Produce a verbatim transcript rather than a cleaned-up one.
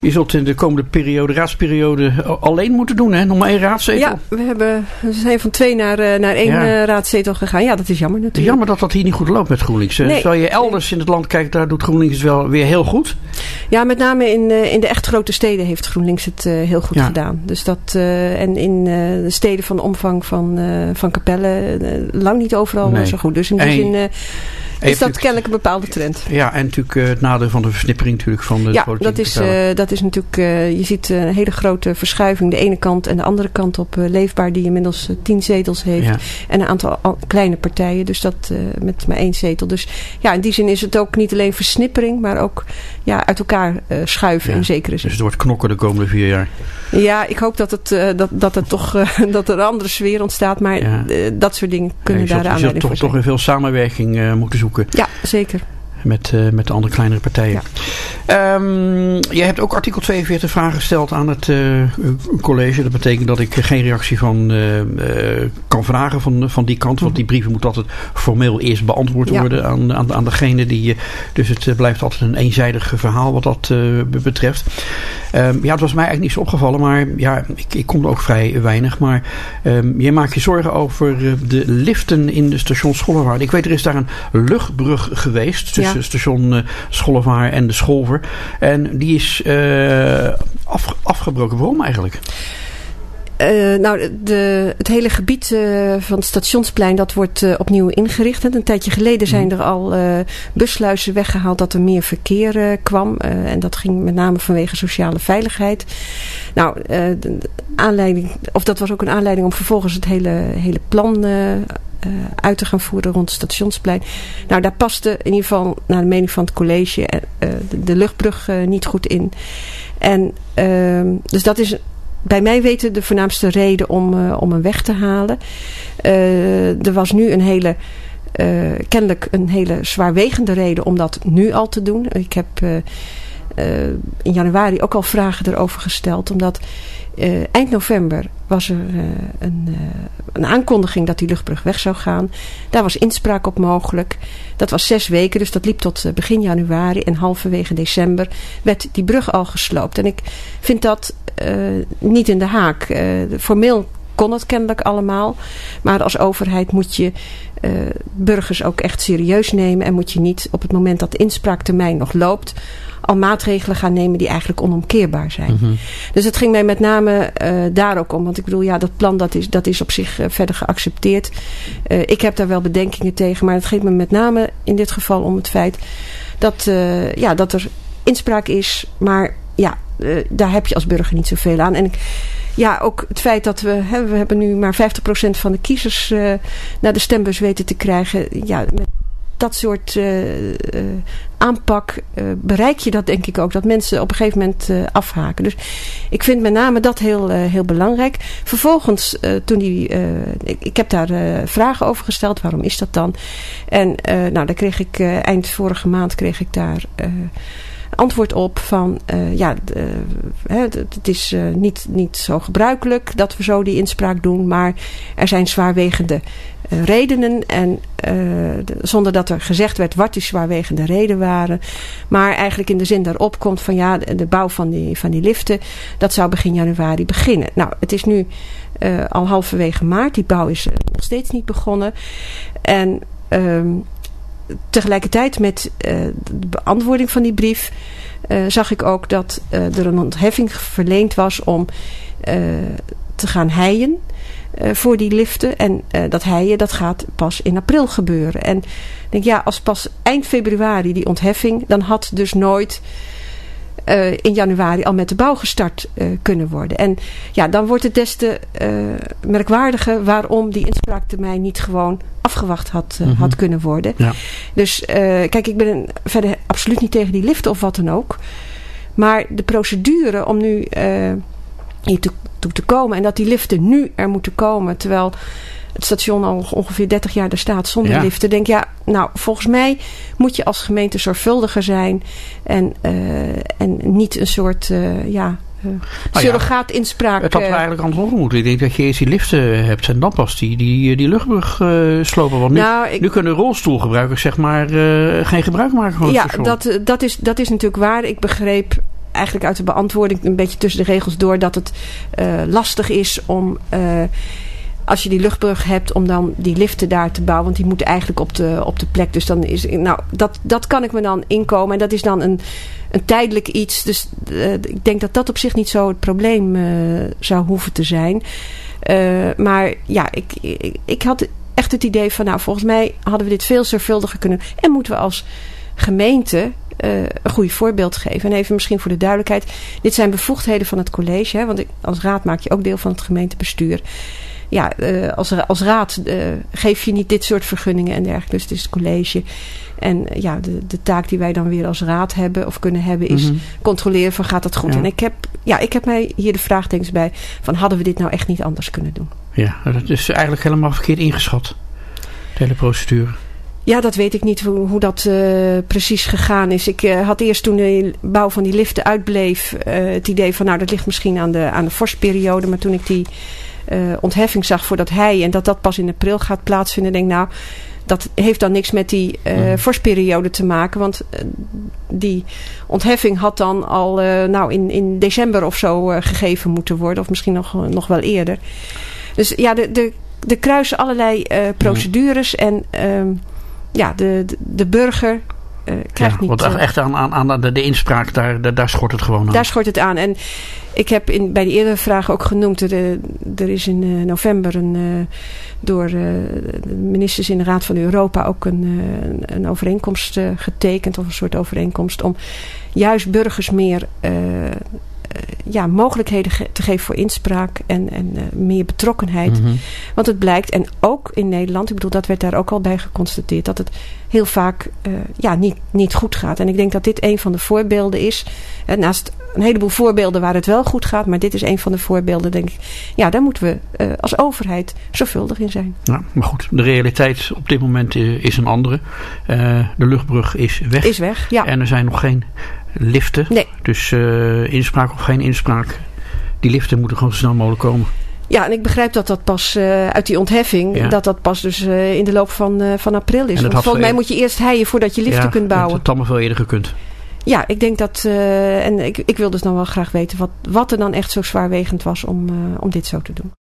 Je zult in de komende periode, raadsperiode, alleen moeten doen, hè? Nog maar één raadzetel. Ja, we, hebben, we zijn van twee naar, uh, naar één ja. uh, raadzetel gegaan. Ja, dat is jammer natuurlijk. Jammer dat dat hier niet goed loopt met GroenLinks. Nee. Zou je elders in het land kijken, daar doet GroenLinks het wel weer heel goed? Ja, met name in, uh, in de echt grote steden heeft GroenLinks het uh, heel goed ja. gedaan. Dus dat, uh, en in uh, de steden van de omvang van, uh, van Capelle, uh, lang niet overal nee. zo goed. Dus in die en, zin uh, is dat kennelijk een bepaalde trend. Ja, en natuurlijk uh, het nadeel van de versnippering natuurlijk van de ja, dat is, uh, dat is natuurlijk, uh, je ziet een hele grote verschuiving. De ene kant en de andere kant op uh, Leefbaar, die inmiddels uh, tien zetels heeft. Ja. En een aantal al, kleine partijen, dus dat uh, met maar één zetel. Dus ja, in die zin is het ook niet alleen versnippering, maar ook ja, uit elkaar uh, schuiven ja. in zekere zin. Dus het wordt knokken de komende vier jaar. Ja, ik hoop dat het, uh, dat, dat het toch uh, dat er een andere sfeer ontstaat. Maar ja. uh, dat soort dingen kunnen ja, daar zult, aanleiding voor zijn. Je zult toch, toch in veel samenwerking uh, moeten zoeken. Ja, zeker. Met, uh, met de andere kleinere partijen. Ja. Um, jij hebt ook artikel tweeënveertig vragen gesteld aan het uh, college. Dat betekent dat ik geen reactie van uh, uh, kan vragen van, van die kant. Want die brieven moeten altijd formeel eerst beantwoord worden ja. aan, aan, aan degene die. Uh, dus het uh, blijft altijd een eenzijdig verhaal wat dat uh, betreft. Um, ja, het was mij eigenlijk niet zo opgevallen. Maar ja, ik, ik kom er ook vrij weinig. Maar um, jij maakt je zorgen over uh, de liften in de station Schollewaard. Ik weet, er is daar een luchtbrug geweest. Tussen ja. station uh, Schollewaard en de Scholver. En die is uh, af, afgebroken. Waarom eigenlijk? Uh, nou, de, het hele gebied uh, van het Stationsplein, dat wordt uh, opnieuw ingericht. Een tijdje geleden zijn er al uh, bussluizen weggehaald dat er meer verkeer uh, kwam. Uh, en dat ging met name vanwege sociale veiligheid. Nou, uh, de aanleiding, of dat was ook een aanleiding om vervolgens het hele, hele plan uh, Uh, uit te gaan voeren rond het Stationsplein. Nou, daar paste in ieder geval naar de mening van het college uh, de, de luchtbrug uh, niet goed in. En uh, dus dat is bij mij weten de voornaamste reden om, uh, om hem weg te halen. Uh, er was nu een hele uh, kennelijk een hele zwaarwegende reden om dat nu al te doen. Ik heb uh, uh, in januari ook al vragen erover gesteld, omdat Uh, eind november was er uh, een, uh, een aankondiging dat die luchtbrug weg zou gaan. Daar was inspraak op mogelijk. Dat was zes weken, dus dat liep tot uh, begin januari. En halverwege december werd die brug al gesloopt. En ik vind dat uh, niet in de haak. Uh, formeel kon het kennelijk allemaal. Maar als overheid moet je uh, burgers ook echt serieus nemen. En moet je niet op het moment dat de inspraaktermijn nog loopt al maatregelen gaan nemen die eigenlijk onomkeerbaar zijn. Mm-hmm. Dus het ging mij met name uh, daar ook om. Want ik bedoel, ja, dat plan dat is, dat is op zich uh, verder geaccepteerd. Uh, ik heb daar wel bedenkingen tegen. Maar het ging me met name in dit geval om het feit dat, uh, ja, dat er inspraak is. Maar ja, uh, daar heb je als burger niet zoveel aan. En ik, ja, ook het feit dat we, hè, we hebben nu maar vijftig procent van de kiezers uh, naar de stembus weten te krijgen. Ja, met dat soort uh, uh, aanpak uh, bereik je dat denk ik ook. Dat mensen op een gegeven moment uh, afhaken. Dus ik vind met name dat heel, uh, heel belangrijk. Vervolgens, uh, toen die, uh, ik, ik heb daar uh, vragen over gesteld. Waarom is dat dan? En uh, nou, daar kreeg ik uh, eind vorige maand kreeg ik daar uh, antwoord op van uh, ja, uh, hè, het is uh, niet, niet zo gebruikelijk dat we zo die inspraak doen. Maar er zijn zwaarwegende Uh, redenen en uh, de, zonder dat er gezegd werd wat die zwaarwegende redenen waren. Maar eigenlijk in de zin daarop komt van ja, de, de bouw van die, van die liften, dat zou begin januari beginnen. Nou, het is nu uh, al halverwege maart. Die bouw is uh, nog steeds niet begonnen. En uh, tegelijkertijd met uh, de beantwoording van die brief uh, zag ik ook dat uh, er een ontheffing verleend was om uh, te gaan heien. Uh, voor die liften. En uh, dat heien, dat gaat pas in april gebeuren. En ik denk, ja, als pas eind februari die ontheffing, dan had dus nooit uh, in januari al met de bouw gestart uh, kunnen worden. En ja, dan wordt het des te uh, merkwaardiger waarom die inspraaktermijn niet gewoon afgewacht had, uh, mm-hmm. had kunnen worden. Ja. Dus uh, kijk, ik ben verder absoluut niet tegen die liften of wat dan ook. Maar de procedure om nu Uh, hier toe, toe te komen. En dat die liften nu er moeten komen. Terwijl het station al ongeveer dertig jaar er staat zonder ja. liften. Denk ja, nou volgens mij moet je als gemeente zorgvuldiger zijn. En, uh, en niet een soort uh, ja, uh, nou surrogaat inspraak. Het had er eigenlijk andersom moeten. Ik denk dat je eerst die liften hebt en dan pas die, die, die luchtbrug uh, slopen. Want nu, nou, ik, nu kunnen rolstoelgebruikers zeg maar uh, geen gebruik maken van het ja, station. dat, dat, is, dat is natuurlijk waar. Ik begreep eigenlijk uit de beantwoording een beetje tussen de regels door dat het uh, lastig is om, uh, als je die luchtbrug hebt, om dan die liften daar te bouwen. Want die moeten eigenlijk op de, op de plek. Dus dan is, nou, dat, dat kan ik me dan inkomen. En dat is dan een, een tijdelijk iets. Dus uh, ik denk dat dat op zich niet zo het probleem uh, zou hoeven te zijn. Uh, maar ja, ik, ik, ik had echt het idee van, nou, volgens mij hadden we dit veel zorgvuldiger kunnen. En moeten we als gemeente uh, een goed voorbeeld geven. En even misschien voor de duidelijkheid. Dit zijn bevoegdheden van het college. Hè, want ik, als raad maak je ook deel van het gemeentebestuur. Ja, uh, als, als raad uh, geef je niet dit soort vergunningen en dergelijke. Dus het is het college. En uh, ja, de, de taak die wij dan weer als raad hebben of kunnen hebben is mm-hmm. controleren van gaat dat goed. Ja. En ik heb, ja, ik heb mij hier de vraagtekens bij van hadden we dit nou echt niet anders kunnen doen? Ja, dat is eigenlijk helemaal verkeerd ingeschat. De hele procedure. Ja, dat weet ik niet hoe, hoe dat uh, precies gegaan is. Ik uh, had eerst toen de bouw van die liften uitbleef uh, het idee van nou dat ligt misschien aan de, aan de vorstperiode. Maar toen ik die uh, ontheffing zag voor dat hei en dat dat pas in april gaat plaatsvinden, denk ik nou dat heeft dan niks met die uh, mm. vorstperiode te maken. Want uh, die ontheffing had dan al uh, nou in, in december of zo uh, gegeven moeten worden. Of misschien nog, nog wel eerder. Dus ja, de, de, de kruisen allerlei uh, procedures en um, ja, de, de, de burger uh, krijgt ja, niet... Want echt aan, aan, aan de, de inspraak, daar, daar, daar schort het gewoon aan. Daar schort het aan. En ik heb in, bij de eerdere vragen ook genoemd, er, er is in uh, november een, uh, door uh, de ministers in de Raad van Europa ook een, uh, een overeenkomst uh, getekend, of een soort overeenkomst, om juist burgers meer uh, Uh, ja, mogelijkheden ge- te geven voor inspraak en, en uh, meer betrokkenheid. Mm-hmm. Want het blijkt, en ook in Nederland, ik bedoel, dat werd daar ook al bij geconstateerd, dat het heel vaak uh, ja, niet, niet goed gaat. En ik denk dat dit een van de voorbeelden is. Uh, naast een heleboel voorbeelden waar het wel goed gaat, maar dit is een van de voorbeelden, denk ik. Ja, daar moeten we uh, als overheid zorgvuldig in zijn. Ja, maar goed, de realiteit op dit moment is, is een andere. Uh, de luchtbrug is weg. Is weg, ja. En er zijn nog geen liften. Nee. Dus uh, inspraak of geen inspraak. Die liften moeten gewoon zo snel mogelijk komen. Ja, en ik begrijp dat dat pas uh, uit die ontheffing, ja. dat dat pas dus uh, in de loop van, uh, van april is. Want volgens mij moet je eerst heien voordat je liften ja, kunt bouwen. Het had allemaal veel eerder gekund. Ja, ik denk dat, uh, en ik, ik wil dus dan wel graag weten wat, wat er dan echt zo zwaarwegend was om, uh, om dit zo te doen.